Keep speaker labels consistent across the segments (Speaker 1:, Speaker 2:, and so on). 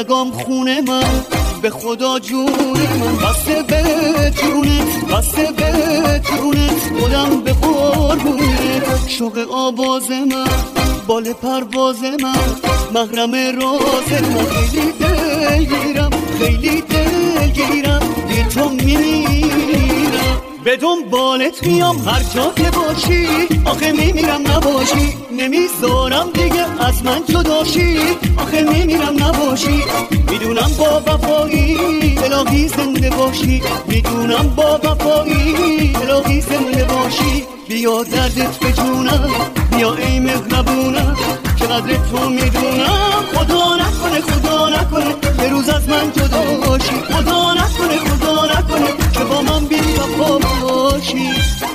Speaker 1: رگام خونه من به خدا جون من بسته به جونت بسته به جونت خودم به قربونت شوق آواز من بال پرواز من محرم راز من خیلی دلگیرم خیلی دلگیرم بی تو میمیرم به دنبالت میام هر جا که باشی آخه میمیرم نباشی نمیذارم دیگه از من جداشی آخه میمیرم نباشی میدونم با وفایی الهی زنده باشی میدونم با وفایی الهی زنده باشی بیا دردت به جونم بیا ای مهربونم چقدر تو میدونم خدا نکنه خدا نکنه به روز از من جدا باشی خدا نکنه خدا نکنه که با من بی وفا باشی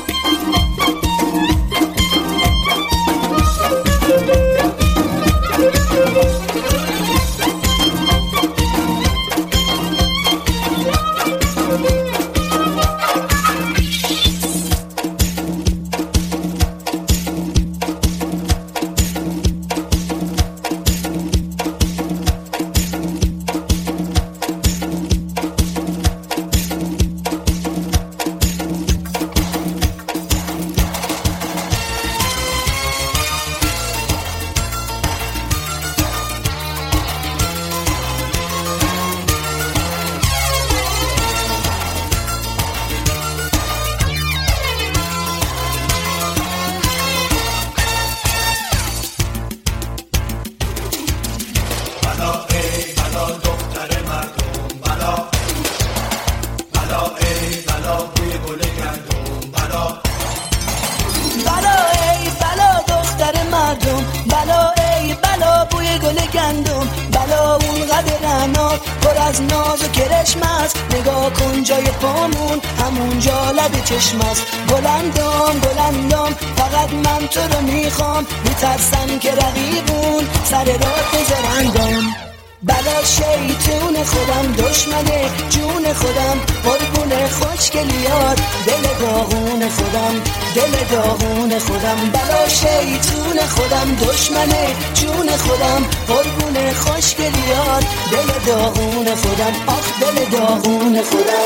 Speaker 2: بلندم بلندم فقط من تو رو میخوام میترسم که رقیبون سر راه بذارندم بلا شیطون خودم دشمنه جون خودم قربون خوشگلیات دل داغون خودم دل داغون خودم بلا شیطون خودم دشمنه جون خودم قربون خوشگلیات دل داغون خودم آخ دل داغون خودم